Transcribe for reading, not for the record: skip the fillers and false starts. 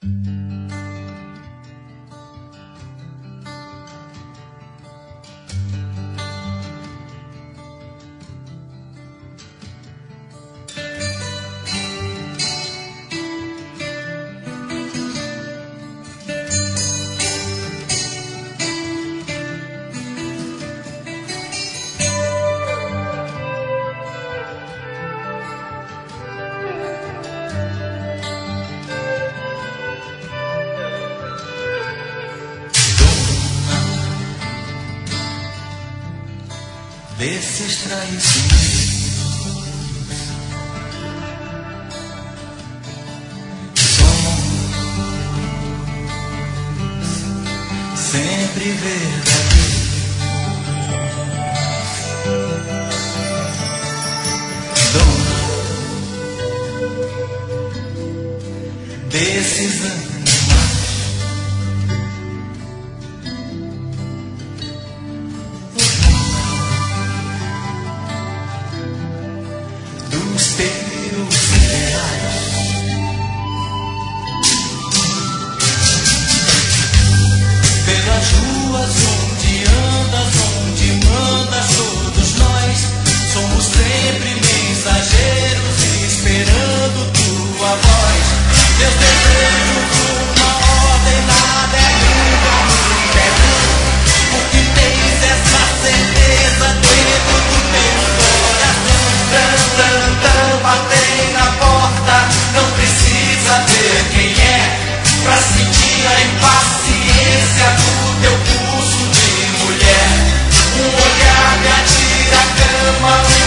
Desses traições somos sempre verdadeiros. Dona desses animais, dos teus ideais, pelas ruas onde andas, onde mandas, todos nós somos sempre mensageiros esperando tua voz. Teus desejos, uma ordem, nada é nunca, nunca é bom, porque tens essa certeza dentro do teu coração. Tran, tran, tran, batem na porta, não precisa ver quem é, pra sentir a impaciência do teu pulso de mulher. Um olhar me atira a cama.